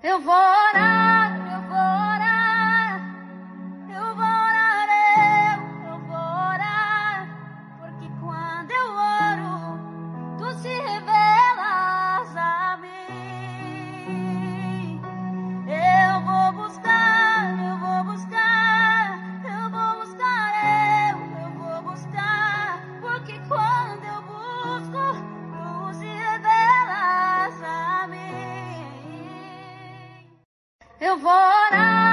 Eu vou orar, eu vou orar, eu vou orar, eu vou orar, porque quando eu oro, tu se revelas a mim. Eu vou buscar, eu vou buscar, eu vou buscar, eu vou buscar, porque quando eu busco, tu se revelas a mim. Eu vou orar.